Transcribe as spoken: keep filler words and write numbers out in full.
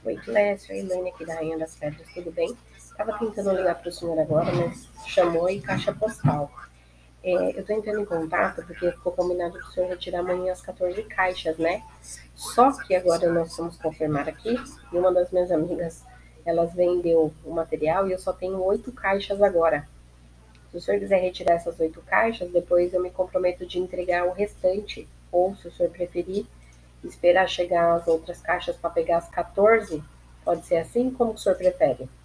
Oi, Clécio, a Elaine aqui da Rainha das Pedras, tudo bem? Estava tentando ligar para o senhor agora, mas chamou e caixa postal. É, eu estou entrando em contato porque ficou combinado que o senhor retirar amanhã as quatorze caixas, né? Só que agora nós vamos confirmar aqui, e uma das minhas amigas, elas vendeu o material e eu só tenho oito caixas agora. Se o senhor quiser retirar essas oito caixas, depois eu me comprometo de entregar o restante. Ou, se o senhor preferir, esperar chegar as outras caixas para pegar as quatorze, pode ser assim? Como o senhor prefere?